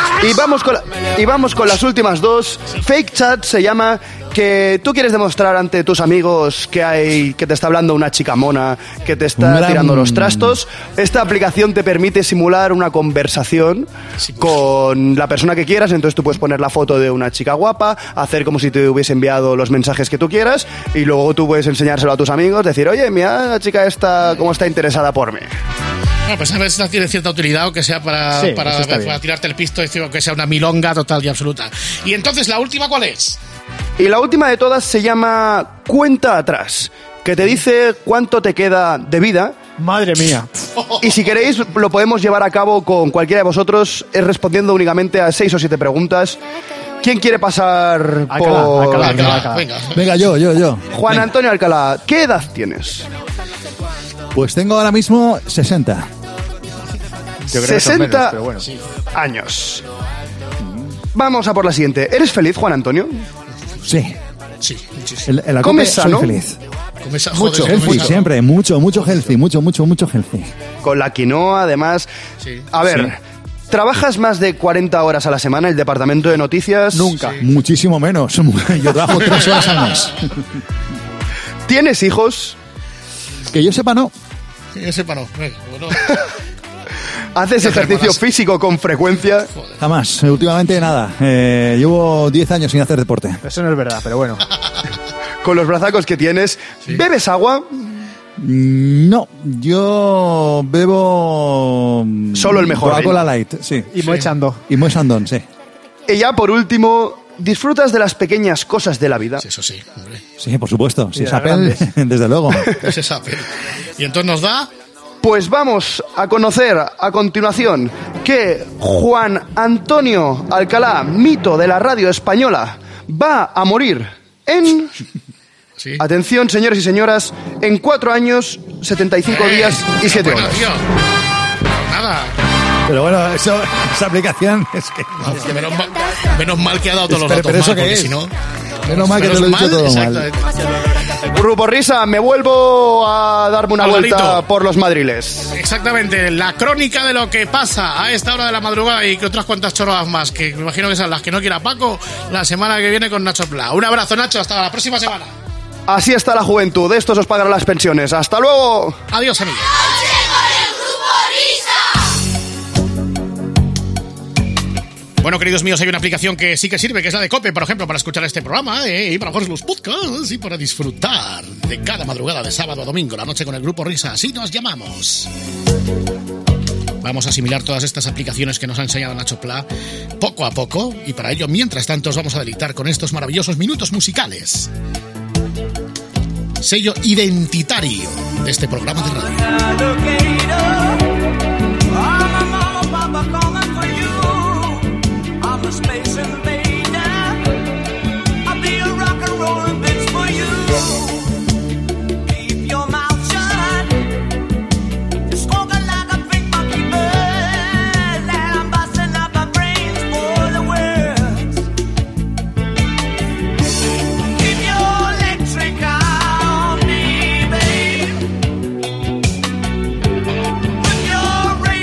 Y vamos con las últimas dos. Fake Chat se llama, que tú quieres demostrar ante tus amigos que te está hablando una chica mona, que te está tirando los trastos. Esta aplicación te permite simular una conversación con la persona que quieras, entonces tú puedes poner la foto de una chica guapa, hacer como si te hubiese enviado los mensajes que tú quieras y luego tú puedes enseñárselo a tus amigos, decir, oye, mira, la chica esta, cómo está interesada por mí. Bueno, pues a veces tiene cierta utilidad, aunque sea para tirarte el pisto, que sea una milonga total y absoluta. Y entonces, ¿la última cuál es? Y la última de todas se llama Cuenta Atrás, que te dice cuánto te queda de vida. Madre mía. Y si queréis, lo podemos llevar a cabo con cualquiera de vosotros, respondiendo únicamente a 6 o 7 preguntas. ¿Quién quiere pasar por...? Alcalá. Venga, yo. Juan Antonio Alcalá, ¿qué edad tienes? Pues tengo ahora mismo 60. Yo creo 60 que son menos, pero bueno. años. Vamos a por la siguiente. ¿Eres feliz, Juan Antonio? Sí. Sí, muchísimo. En la ¿Comes soy sano? feliz. Mucho Healthy, siempre, mucho healthy, mucho healthy. Con la quinoa, además. Sí. A ver, ¿trabajas más de 40 horas a la semana en el departamento de noticias? Nunca. Sí. Muchísimo menos. Yo trabajo 3 horas al mes. ¿Tienes hijos? Que yo sepa, no. Que yo sepa, no. Bueno. ¿Haces ejercicio físico con frecuencia? Jamás, últimamente nada. Llevo 10 años sin hacer deporte. Eso no es verdad, pero bueno. Con los brazacos que tienes, ¿bebes agua? No, yo bebo... Solo el mejor. Coca-Cola Light, sí. Y Moët Chandon. Y Moët Chandon, sí. Y ya por último, ¿disfrutas de las pequeñas cosas de la vida? Sí, eso sí, hombre. Sí, por supuesto. Sí, Mira, Apple, desde luego. Ese es Apple. Y entonces nos da... Pues vamos a conocer a continuación que Juan Antonio Alcalá, mito de la radio española, va a morir en... Sí. Atención, señores y señoras, en 4 años, 75 días y 7 horas. Tío. Nada. Pero bueno, esa aplicación es que... Menos mal que ha dado todos los datos pero eso mal, porque es. si no... Menos mal que te lo he dicho todo mal. Grupo Risa, me vuelvo a darme una Alvarito. vuelta por los madriles. Exactamente, la crónica de lo que pasa a esta hora de la madrugada y que otras cuantas chorradas más, que me imagino que son las que no quiera Paco, la semana que viene con Nacho Pla. Un abrazo, Nacho, hasta la próxima semana. Así está la juventud, de estos os pagarán las pensiones. ¡Hasta luego! Adiós, amigos. Bueno, queridos míos, hay una aplicación que sí que sirve, que es la de COPE, por ejemplo, para escuchar este programa, y para bajar los podcasts, y para disfrutar de cada madrugada de sábado a domingo, la noche con el Grupo Risa. Así nos llamamos. Vamos a asimilar todas estas aplicaciones que nos ha enseñado Nacho Pla poco a poco, y para ello, mientras tanto, os vamos a deleitar con estos maravillosos minutos musicales. Sello identitario de este programa de radio. Space invader, I'll be a rock and rollin' bitch for you. Keep your mouth shut. You're squawking like a big monkey bird, and I'm busting up my brains for the words. Keep your electric on me, babe. Put your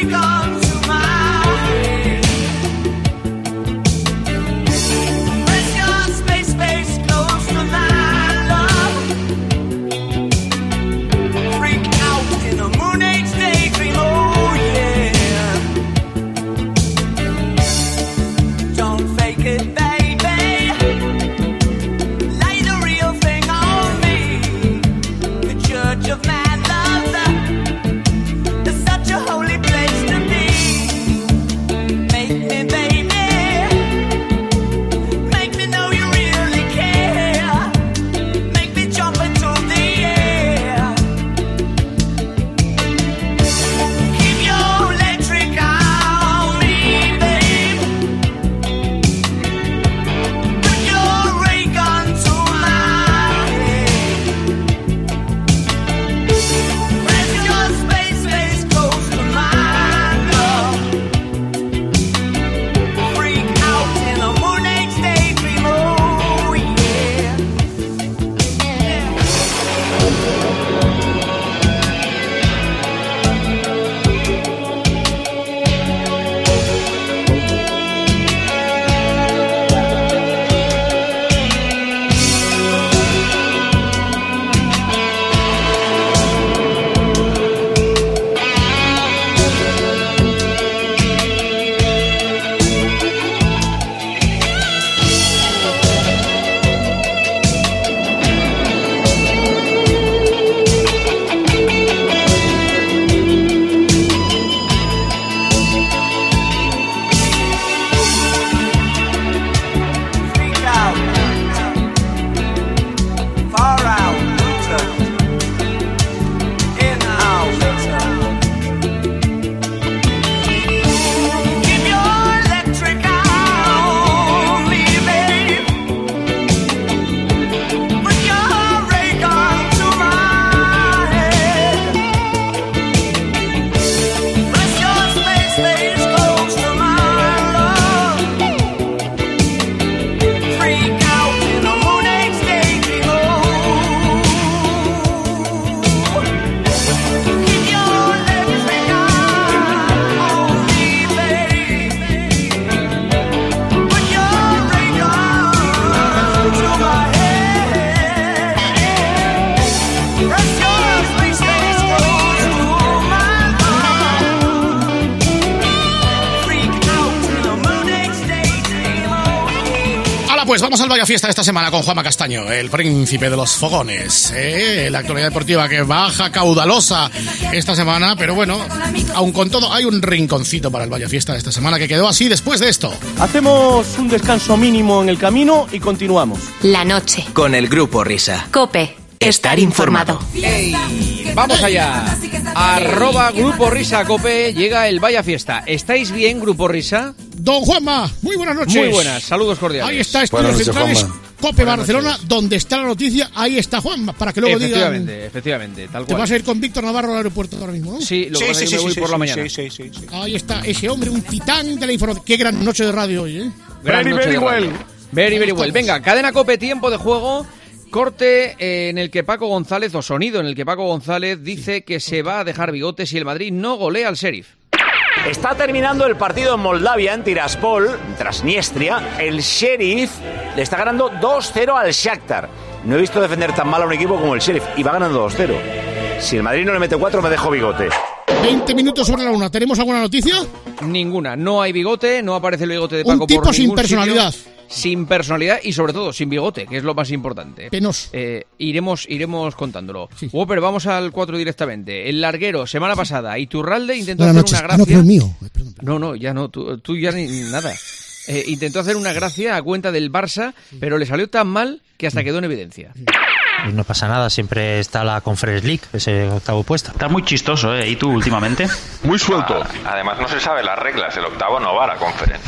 pues vamos al Vaya Fiesta de esta semana con Juanma Castaño, el príncipe de los fogones. La actualidad deportiva que baja caudalosa esta semana, pero bueno, aun con todo hay un rinconcito para el Vaya Fiesta de esta semana que quedó así después de esto. Hacemos un descanso mínimo en el camino y continuamos. La noche. Con el Grupo Risa. COPE. Estar informado. ¡Ey! ¡Vamos allá! @Grupo Risa COPE, llega el Vaya Fiesta. ¿Estáis bien, Grupo Risa? Don Juanma, muy buenas noches. Muy buenas, saludos cordiales. Ahí está Estudios Centrales, COPE Barcelona, donde está la noticia, ahí está Juanma, para que luego digan... Efectivamente, tal cual. ¿Te vas a ir con Víctor Navarro al aeropuerto ahora mismo, no? Sí, lo que pasa es que me voy por la mañana. Sí. Ahí está ese hombre, un titán de la información. Qué gran noche de radio hoy, ¿eh? Very well. Venga, cadena COPE, tiempo de juego. Corte en el que Paco González, o sonido en el que Paco González dice que se va a dejar bigote si el Madrid no golea al Sheriff. Está terminando el partido en Moldavia, en Tiraspol, Transnistria. El Sheriff le está ganando 2-0 al Shakhtar. No he visto defender tan mal a un equipo como el Sheriff, y va ganando 2-0. Si el Madrid no le mete 4, me dejo bigote. 20 minutos sobre la 1. ¿Tenemos alguna noticia? Ninguna. No hay bigote, no aparece el bigote de Paco. Un tipo por sin ningún personalidad. Sitio. Sin personalidad y sobre todo sin bigote, que es lo más importante. Penoso. Iremos contándolo. Sí. Whopper, vamos al 4 directamente. El larguero, semana pasada, Iturralde intentó hacer una gracia. No, pero es mío. No, ya no, tú ya ni nada. Intentó hacer una gracia a cuenta del Barça, pero le salió tan mal que hasta quedó en evidencia. Y no pasa nada, siempre está la Conference League, ese octavo puesto. Está muy chistoso, ¿Y tú últimamente? Muy suelto. Además no se sabe las reglas, el octavo no va a la Conference.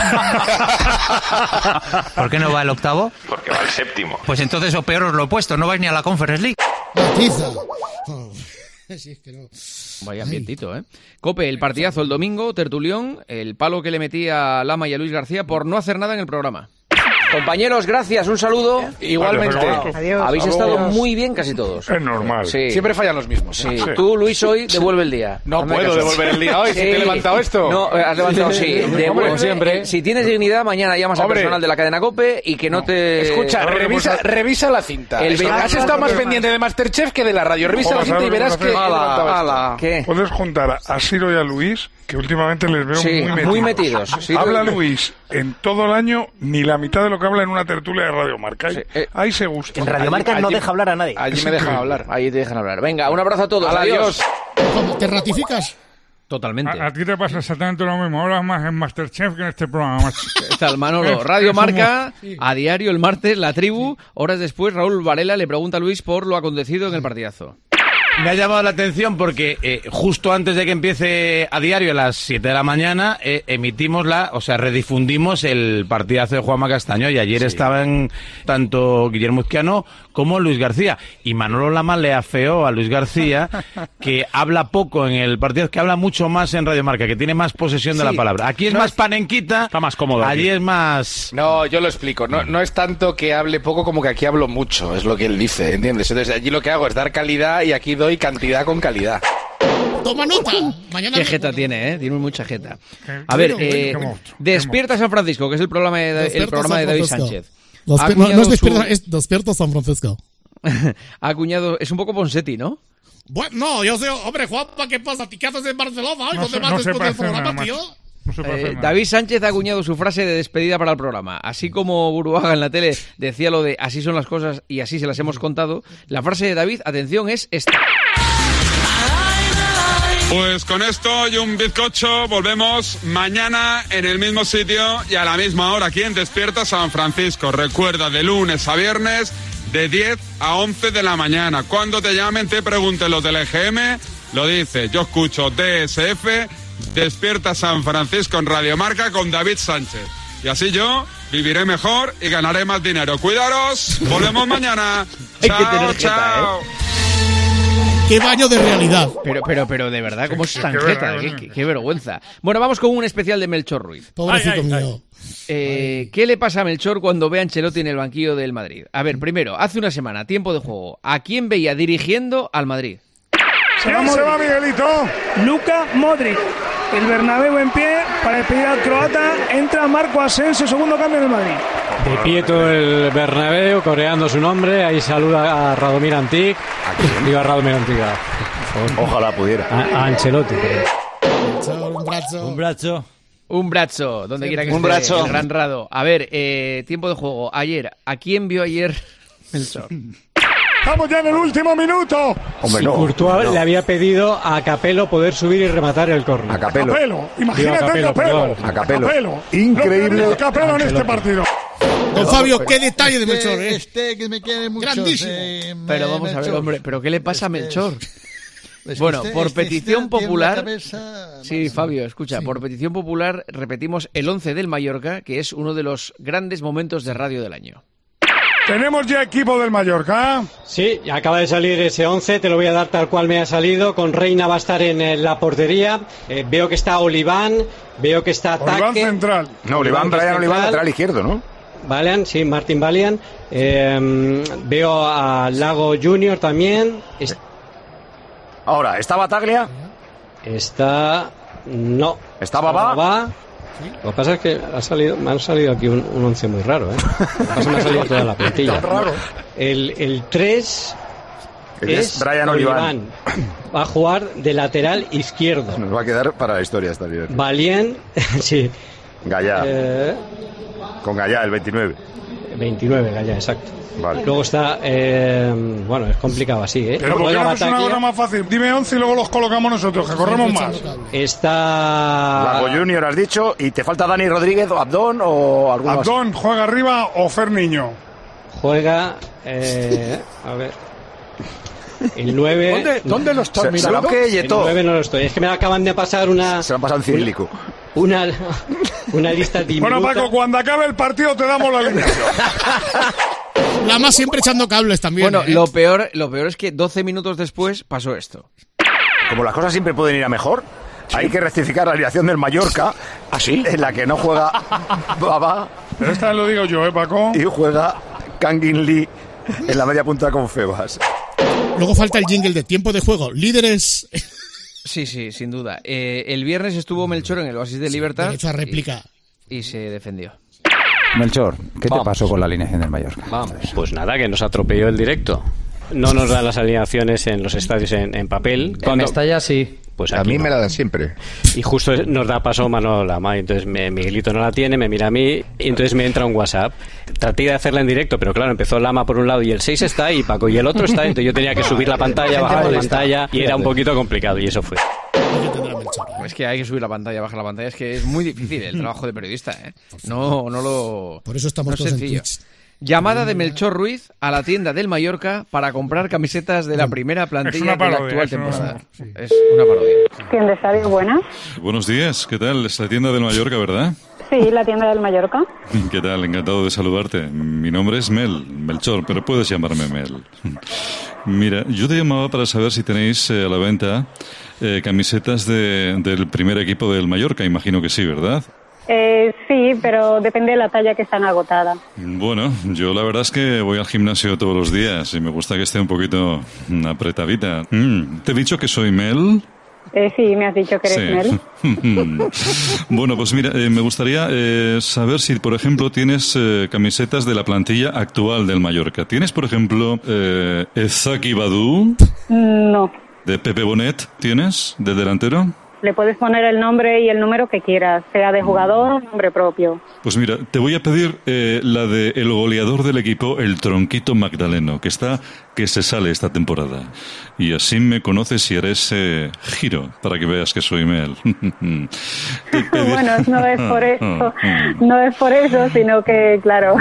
¿Por qué no va el octavo? Porque va el séptimo. Pues entonces o peor os lo he puesto, no vais ni a la Conference League. Sí, es que no. Vaya ambientito, COPE, el partidazo el domingo, tertulión, el palo que le metía a Lama y a Luis García por no hacer nada en el programa. Compañeros, gracias, un saludo. Igualmente. Adiós. Habéis estado muy bien casi todos. Es normal. Sí. Siempre fallan los mismos. Sí. Tú, Luis, hoy devuelve el día. No puedo devolver el día hoy, si te he levantado esto. No, has levantado, sí. Como siempre. Si tienes dignidad, mañana llamas al personal de la cadena COPE y que no te... Escucha, revisa la cinta. Has estado más pendiente de Masterchef que de la radio. Revisa la cinta y verás que... ¿Qué? Puedes juntar a Ciro y a Luis, que últimamente les veo muy metidos. Sí, habla Luis en todo el año ni la mitad de lo que habla en una tertulia de Radio Marca. Ahí se gusta. En Radio Marca no deja hablar a nadie. Allí me dejan hablar. Ahí te dejan hablar. Venga, un abrazo a todos. Adiós. ¿Te ratificas? Totalmente. A ti te pasa exactamente lo mismo. Hablas más en Masterchef que en este programa. ¿Qué tal, Manolo? Radio Marca, a diario el martes, La Tribu. Horas después, Raúl Varela le pregunta a Luis por lo acontecido en el partidazo. Me ha llamado la atención porque justo antes de que empiece a diario a las 7 de la mañana redifundimos el partidazo de Juanma Castaño y ayer estaban tanto Guillermo Izquiano como Luis García y Manolo Lama le afeó a Luis García que habla poco en el partido, que habla mucho más en Radio Marca, que tiene más posesión de la palabra. Aquí es más panenquita, está más cómodo. Allí es más... No, yo lo explico. No es tanto que hable poco como que aquí hablo mucho, es lo que él dice, ¿entiendes? Entonces allí lo que hago es dar calidad y aquí doy cantidad con calidad. Toma nota. Mañana qué jeta tiene, tiene mucha jeta. A ver, Despierta San Francisco, que es el programa de David Sánchez. No es Despierta, es Despierta San Francisco. Ha acuñado, es un poco Ponseti, ¿no? Bueno, no, yo sé, hombre, Juanpa, ¿qué pasa? ¿Qué haces en Barcelona? ¿Dónde vas después del programa, tío? David Sánchez ha acuñado su frase de despedida para el programa. Así como Buruaga en la tele decía lo de así son las cosas y así se las hemos contado, la frase de David, atención, es esta. Pues con esto y un bizcocho volvemos mañana en el mismo sitio y a la misma hora aquí en Despierta San Francisco. Recuerda, de lunes a viernes de 10 a 11 de la mañana. Cuando te llamen, te pregunten los del EGM, lo dice. Yo escucho DSF, Despierta San Francisco en Radio Marca con David Sánchez. Y así yo viviré mejor y ganaré más dinero. Cuidaros, volvemos mañana. Chao, chao. ¡Qué baño de realidad! Pero de verdad, ¿cómo es tan jeta? Qué vergüenza. Bueno, vamos con un especial de Melchor Ruiz. Pobrecito mío. ¿Qué le pasa a Melchor cuando ve a Ancelotti en el banquillo del Madrid? A ver, primero, hace una semana, tiempo de juego. ¿A quién veía dirigiendo al Madrid? ¿Quién se va, Miguelito? Luka Modric. El Bernabéu en pie para despedir al croata. Entra Marco Asensio, segundo cambio en el Madrid. De pie todo el Bernabéu, coreando su nombre. Ahí saluda a Radomir Antic. Digo a Radomir Antic. Ojalá pudiera. A Ancelotti. Un brazo. Un brazo. Un brazo, donde quiera que un esté, brazo. el gran Rado. A ver, tiempo de juego. Ayer, ¿a quién vio ayer Melchor? Estamos ya en el último minuto. Hombre, Si Courtois le había pedido a Capello poder subir y rematar el córner. A Capello. Imagínate Digo, Capello. A Capello. Capello. Increíble. Lo que ha Capello en este partido. Don Fabio, qué detalle de Melchor, ¿eh? Que me quiere mucho. Grandísimo. Pero vamos a ver, hombre, ¿pero qué le pasa a Melchor? Bueno, por petición popular... Sí, Fabio, escucha, por petición popular repetimos el 11 del Mallorca, que es uno de los grandes momentos de radio del año. Tenemos ya equipo del Mallorca. Sí, acaba de salir ese 11, te lo voy a dar tal cual me ha salido. Con Reina va a estar en la portería. Veo que está Oliván, veo que está Taque. Oliván central. No, Oliván, Brian Oliván, lateral izquierdo, ¿no? Valian, sí, Martin Valian. Veo a Lago Junior también. Ahora, ¿está Bataglia? Está... No. ¿Está Babá? Lo que pasa es que me han salido aquí un 11 muy raro, ¿eh? Lo que pasa es que me ha salido toda la plantilla. El 3 es Brian Oliván. Va a jugar de lateral izquierdo. Nos va a quedar para la historia esta vida. Valien, sí. Gallá. Con Gallá, el 29. 29, Gallá, exacto. Vale. Luego está... bueno, es complicado así, ¿eh? Pero ¿por qué no haces una cosa más fácil? Dime 11 y luego los colocamos nosotros, que corremos más. Está... Lago Junior has dicho, y te falta Dani Rodríguez o Abdón o alguno más. Abdón, ¿juega arriba o Fer Niño? Juega... a ver... El 9... ¿Dónde lo estás mirando? El 9 no lo estoy. Es que me acaban de pasar una... Se lo han pasado en cirílico. Una lista diminuta. Bueno, Paco, cuando acabe el partido te damos la alineación. La más siempre echando cables también. Bueno, lo peor es que 12 minutos después pasó esto. Como las cosas siempre pueden ir a mejor, hay que rectificar la alineación del Mallorca. ¿Así? En la que no juega Babá. Pero esta lo digo yo, Paco. Y juega Kangin Lee en la media punta con Febas. Luego falta el jingle de tiempo de juego. Líderes... Sí, sin duda. El viernes estuvo Melchor en el Oasis de Libertad. Hecho a réplica. Y se defendió. Melchor, ¿qué te pasó con la alineación del Mallorca? Pues nada, que nos atropelló el directo. No nos dan las alineaciones en los estadios en papel. En Mestalla sí. Pues a mí me la dan siempre. Y justo nos da paso Manolo Lama. Entonces Miguelito no la tiene, me mira a mí y entonces me entra un WhatsApp. Traté de hacerla en directo, pero claro, empezó Lama por un lado y el 6 está y Paco y el otro está. Entonces yo tenía que subir la pantalla, bajar la pantalla y era un poquito complicado y eso fue. Es que hay que subir la pantalla, bajar la pantalla. Es que es muy difícil el trabajo de periodista, ¿eh? No lo... Por eso estamos todos sencillo. en Twitch. Llamada de Melchor Ruiz a la tienda del Mallorca para comprar camisetas de la primera plantilla de la actual temporada. Es una parodia. ¿Tienda Estadio, buenas? Buenos días, ¿qué tal? Es la tienda del Mallorca, ¿verdad? Sí, la tienda del Mallorca. ¿Qué tal? Encantado de saludarte. Mi nombre es Melchor, pero puedes llamarme Mel. Mira, yo te llamaba para saber si tenéis a la venta camisetas del primer equipo del Mallorca. Imagino que sí, ¿verdad? Sí, pero depende de la talla que están agotadas. Bueno, yo la verdad es que voy al gimnasio todos los días y me gusta que esté un poquito apretadita. ¿Te he dicho que soy Mel? Sí, me has dicho que eres Mel. Bueno, pues mira, me gustaría saber si, por ejemplo, tienes camisetas de la plantilla actual del Mallorca. ¿Tienes, por ejemplo, Ezaki Badu? No. ¿De Pepe Bonet tienes, de delantero? Le puedes poner el nombre y el número que quieras, sea de jugador o nombre propio. Pues mira, te voy a pedir la de el goleador del equipo, el Tronquito Magdaleno, que se sale esta temporada. Y así me conoces y eres giro, para que veas que soy Mel. Bueno, no es por eso, no es por eso, sino que, claro.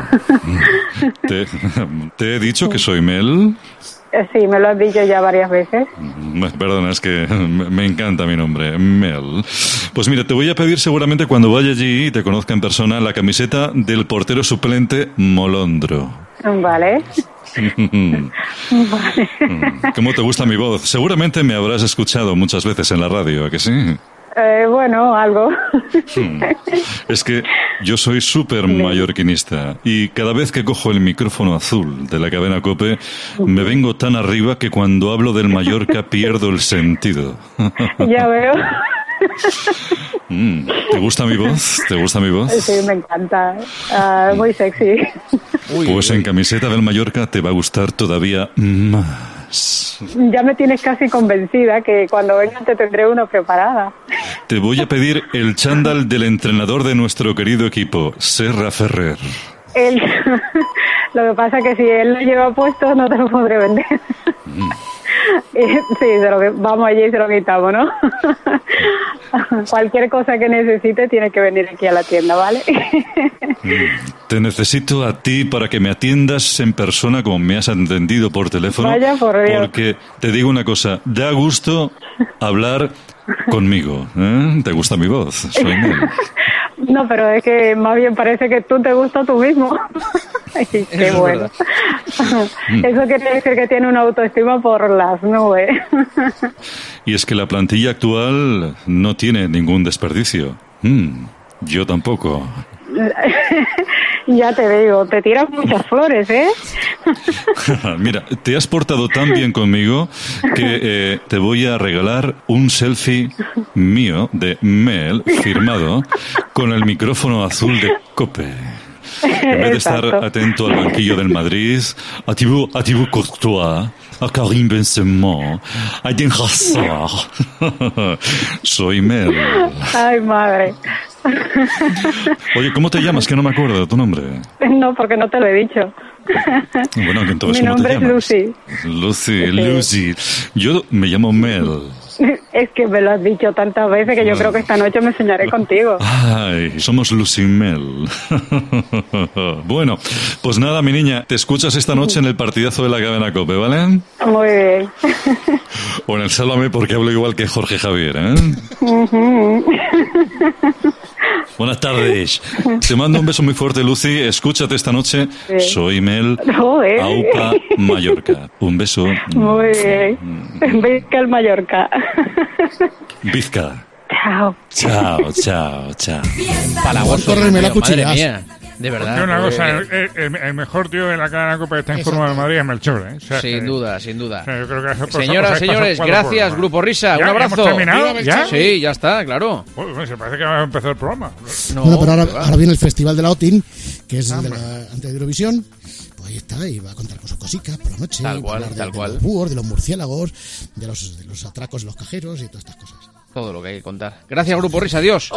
¿Te he dicho que soy Mel? Sí, me lo has dicho ya varias veces. Perdona, es que me encanta mi nombre, Mel. Pues mira, te voy a pedir seguramente cuando vaya allí y te conozca en persona la camiseta del portero suplente Molondro. Vale. Vale. ¿Cómo te gusta mi voz? Seguramente me habrás escuchado muchas veces en la radio, ¿a que sí? Bueno, algo. Es que yo soy súper mallorquinista y cada vez que cojo el micrófono azul de la cadena COPE me vengo tan arriba que cuando hablo del Mallorca pierdo el sentido. Ya veo. ¿Te gusta mi voz? ¿Te gusta mi voz? Sí, me encanta. Muy sexy. Pues en camiseta del Mallorca te va a gustar todavía más. Ya me tienes casi convencida que cuando venga te tendré uno preparada. te voy a pedir el chándal del entrenador de nuestro querido equipo, Serra Ferrer. Lo que pasa es que si él lo lleva puesto no te lo podré vender. Sí, vamos allí y se lo quitamos, ¿no? Cualquier cosa que necesite tiene que venir aquí a la tienda, ¿vale? Te necesito a ti para que me atiendas en persona como me has atendido por teléfono. Vaya por Dios. Porque te digo una cosa, da gusto hablar conmigo, ¿eh? ¿Te gusta mi voz? Soy Mel. No, pero es que más bien parece que tú te gustas tú mismo. Ay, qué bueno. Eso quiere decir que tiene una autoestima por las nubes. Y es que la plantilla actual no tiene ningún desperdicio. Yo tampoco. Ya te digo, te tiras muchas flores, ¿eh? Mira, te has portado tan bien conmigo que te voy a regalar un selfie mío de Mel, firmado, con el micrófono azul de COPE. En vez de estar atento al banquillo del Madrid, a Thibaut Courtois, a Karim Benzema, a Eden Hazard. Soy Mel. Ay, madre. Oye, ¿cómo te llamas? Que no me acuerdo de tu nombre. No, porque no te lo he dicho. Bueno, entonces, Mi ¿cómo te nombre es llamas? Lucy. Yo me llamo Mel. Es que me lo has dicho tantas veces que yo creo que esta noche me soñaré contigo. Ay, somos Lucy y Mel. Bueno, pues nada, mi niña, te escuchas esta noche en el partidazo de la Cadena COPE, ¿vale? Muy bien. O en el Sálvame, porque hablo igual que Jorge Javier, ¿eh? Buenas tardes. Te mando un beso muy fuerte, Lucy. Escúchate esta noche. Sí. Soy Mel, Joder. Aupa, Mallorca. Un beso. Muy bien. Vizca el Mallorca. Vizca. Chao. Chao. Palagoso. Córreme la Madre cuchilla. mía. De verdad. Porque una cosa, el mejor tío de la cadena COPE que está en forma de Madrid es Melchor, ¿eh? O sea, Sin que- duda. o sea, yo creo que eso- Señoras, os habéis señores, pasado gracias, por- Grupo Risa. ¿Ya? Un abrazo. ¿Ya hemos terminado? ¿Ya? Sí, ya está, claro. Uy, se parece que va a empezar el programa. Bueno, pero ahora viene el Festival de la OTIN, que es de la, antes de Eurovisión. Pues ahí está, y va a contar con sus cositas por la noche. Tal va a cual, hablar tal de cual. los búhos, de los murciélagos, de los atracos de los cajeros y todas estas cosas. Todo lo que hay que contar. Gracias, Grupo Risa. Adiós.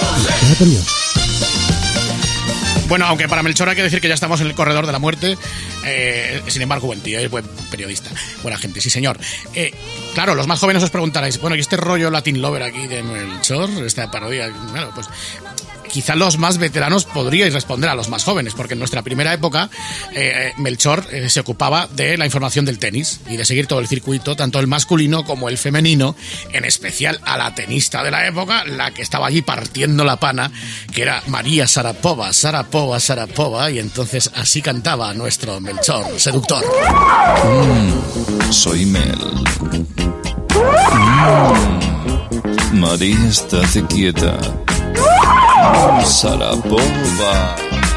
Bueno, aunque para Melchor hay que decir que ya estamos en el corredor de la muerte, sin embargo, buen tío, es buen periodista, buena gente, sí señor. Claro, los más jóvenes os preguntaréis, bueno, ¿y este rollo Latin Lover aquí de Melchor, esta parodia? Bueno, pues quizá los más veteranos podríais responder a los más jóvenes, porque en nuestra primera época Melchor se ocupaba de la información del tenis y de seguir todo el circuito, tanto el masculino como el femenino, en especial a la tenista de la época, la que estaba allí partiendo la pana, que era María Sharapova, y entonces así cantaba nuestro Melchor seductor. Soy Mel. María, estate quieta. Sharapova.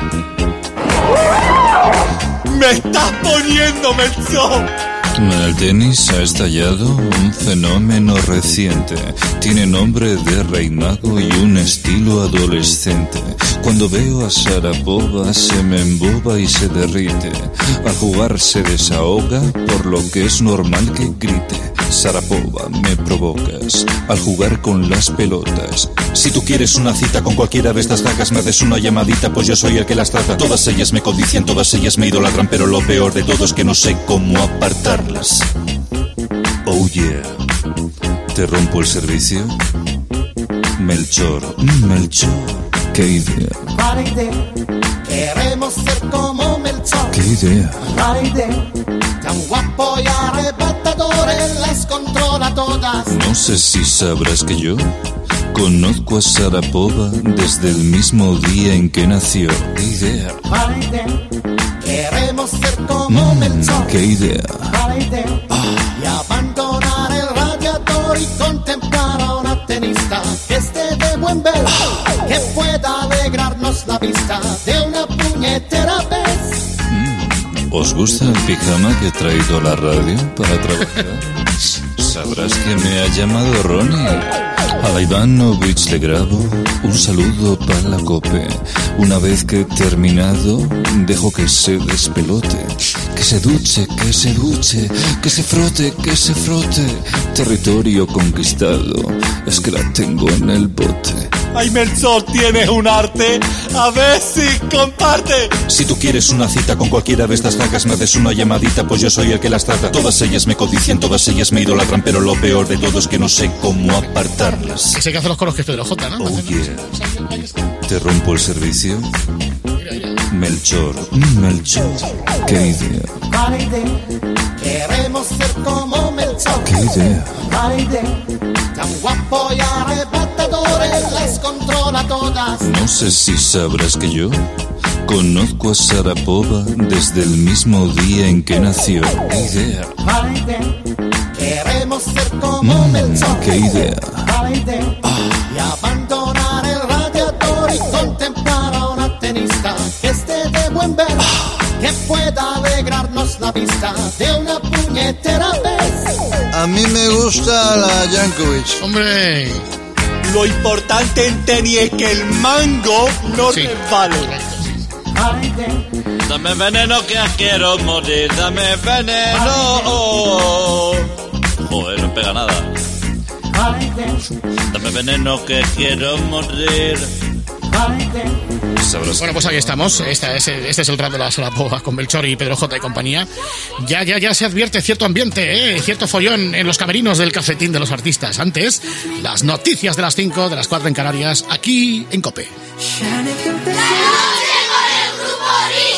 ¡Me estás poniendo, Melchor! El tenis ha estallado un fenómeno reciente. Tiene nombre de rey mago y un estilo adolescente. Cuando veo a Sharapova se me emboba y se derrite. Al jugar se desahoga, por lo que es normal que grite. Sharapova, me provocas al jugar con las pelotas. Si tú quieres una cita con cualquiera de estas gagas, me haces una llamadita, pues yo soy el que las trata. Todas ellas me codician, todas ellas me idolatran, pero lo peor de todo es que no sé cómo apartarlas. Oh yeah, ¿te rompo el servicio? Melchor, qué idea. Mala idea, queremos ser como Melchor. ¿Qué idea? Mala idea, tan guapo y arrebatador, él las controla todas. No sé si sabrás que yo conozco a Sharapova desde el mismo día en que nació. ¿Qué idea? Mala idea, queremos ser como Melchor. ¿Qué idea? Mala idea, y abandonar el radiador y contemplar a una tenista que esté de buen ver, que pueda alegrarnos la vista de una puñetera vez. ¿Os gusta el pijama que he traído a la radio para trabajar? Sabrás que me ha llamado Ronnie. A la Ivanovich le grabo Un saludo para la cope. Una vez que he terminado, dejo que se despelote. Que se duche, que se duche, que se frote, que se frote. Territorio conquistado, es que la tengo en el bote. Ay, Melchor, tienes un arte, a ver si comparte. Si tú quieres una cita con cualquiera de estas vacas, me haces una llamadita, pues yo soy el que las trata. Todas ellas me codician, todas ellas me idolatran, pero lo peor de todo es que no sé cómo apartarlas. Ese que hace los coros que es Pedro J, ¿no? Oh, yeah. ¿Te rompo el servicio? Melchor, Melchor, qué idea. Mala idea, queremos ser como Melchor. Qué idea. Mala idea, tan guapo y arrebatador, él las controla todas. No sé si sabrás que yo conozco a Sarapova desde el mismo día en que nació. Qué idea. Mala idea, queremos ser como Melchor. Qué idea. Mala idea, y abandonar el radiador y contemplar a una tenista que esté de buen ver, que pueda alegrarnos la vista de una puñetera vez. A mí me gusta la Jankovic. ¡Hombre! Lo importante en tenis es que el mango no resbale. Dame veneno que quiero morir, dame veneno. Joder, no pega nada. Dame veneno que quiero morir. Bueno, pues ahí estamos. Este es el rap de la Sarapova con Melchor y Pedro J y compañía. Ya se advierte cierto ambiente, cierto follón en los camerinos del cafetín de los artistas. Antes, las noticias de las 5, de las 4 en Canarias, aquí en COPE. ¡La noche con el grupo